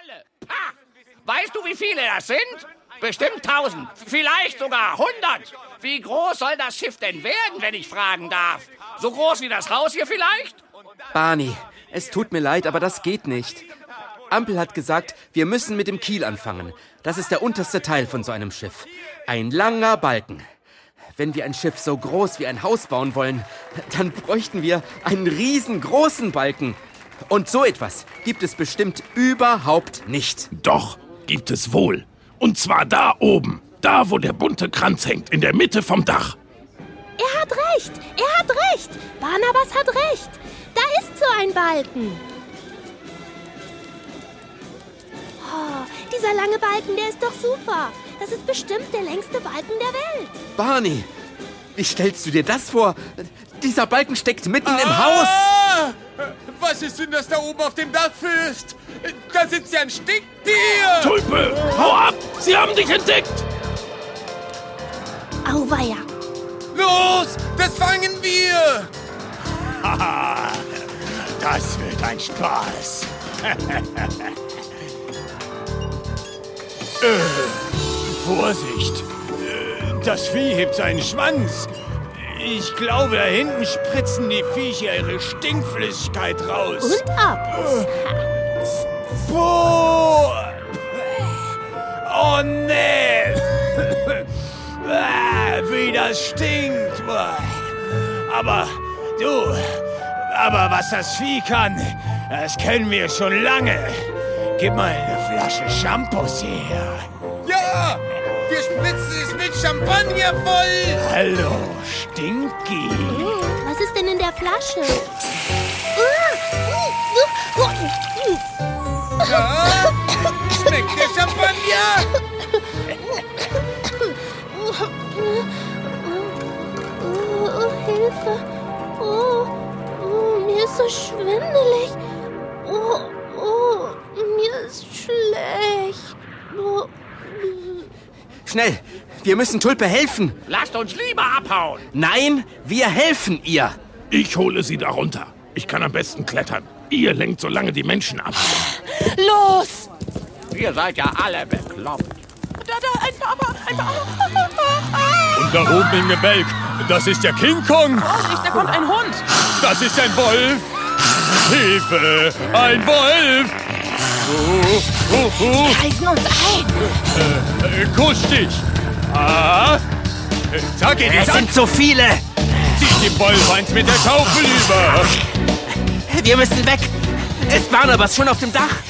Alle. Ha! Weißt du, wie viele das sind? Bestimmt 1000, vielleicht sogar 100. Wie groß soll das Schiff denn werden, wenn ich fragen darf? So groß wie das Haus hier vielleicht? Barney, es tut mir leid, aber das geht nicht. Ampel hat gesagt, wir müssen mit dem Kiel anfangen. Das ist der unterste Teil von so einem Schiff. Ein langer Balken. Wenn wir ein Schiff so groß wie ein Haus bauen wollen, dann bräuchten wir einen riesengroßen Balken. Und so etwas gibt es bestimmt überhaupt nicht. Doch, gibt es wohl. Und zwar da oben. Da, wo der bunte Kranz hängt, in der Mitte vom Dach. Er hat recht. Barnabas hat recht. Da ist so ein Balken. Oh, dieser lange Balken, der ist doch super. Das ist bestimmt der längste Balken der Welt. Barney, wie stellst du dir das vor? Dieser Balken steckt mitten im Haus. Was ist denn das da oben auf dem Dach, Fürst? Da sitzt ja ein Stinktier! Tulpe, hau ab! Sie haben dich entdeckt! Auweia. Los, das fangen wir! Haha, das wird ein Spaß. Vorsicht! Das Vieh hebt seinen Schwanz. Ich glaube, da hinten spritzen die Viecher ihre Stinkflüssigkeit raus. Und ab. Boah! Oh nee! Wie das stinkt! Aber was das Vieh kann, das kennen wir schon lange. Gib mal eine Flasche Shampoos her. Ja, wir spritzen es mit Champagner voll. Hallo, Stinky. Was ist denn in der Flasche? Ja, schmeckt der Champagner? Oh, Hilfe. Oh, mir ist so schwindelig. Oh, mir ist schlecht. Oh. Schnell, wir müssen Tulpe helfen. Lasst uns lieber abhauen. Nein, wir helfen ihr. Ich hole sie da runter. Ich kann am besten klettern. Ihr lenkt so lange die Menschen ab. Los! Ihr seid ja alle bekloppt. Und da oben im Gebälk, das ist der King Kong. Vorsicht, da kommt ein Hund. Das ist ein Wolf. Hilfe, ein Wolf. Kreisen uns ein. Kusch dich. Zack, geht Es sind so viele. Zieht dem Wolf eins mit der Schaufel über. Wir müssen weg. Ist Barnabas schon auf dem Dach?